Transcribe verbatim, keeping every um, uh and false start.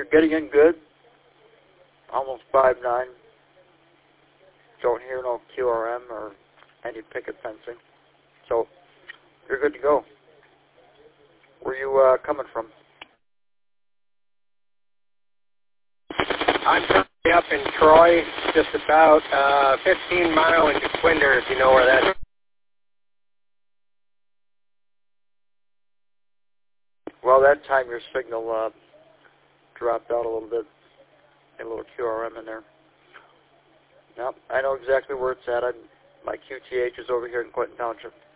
getting in good. Almost five nine. Don't hear no Q R M or any picket fencing. So you're good to go. Where are you uh, coming from? I'm currently up in Troy, just about uh, fifteen mile into Quinder, if you know where that is. Well, that time your signal uh, dropped out a little bit. A little Q R M in there. Yep, I know exactly where it's at. I'm, my Q T H is over here in Clinton Township.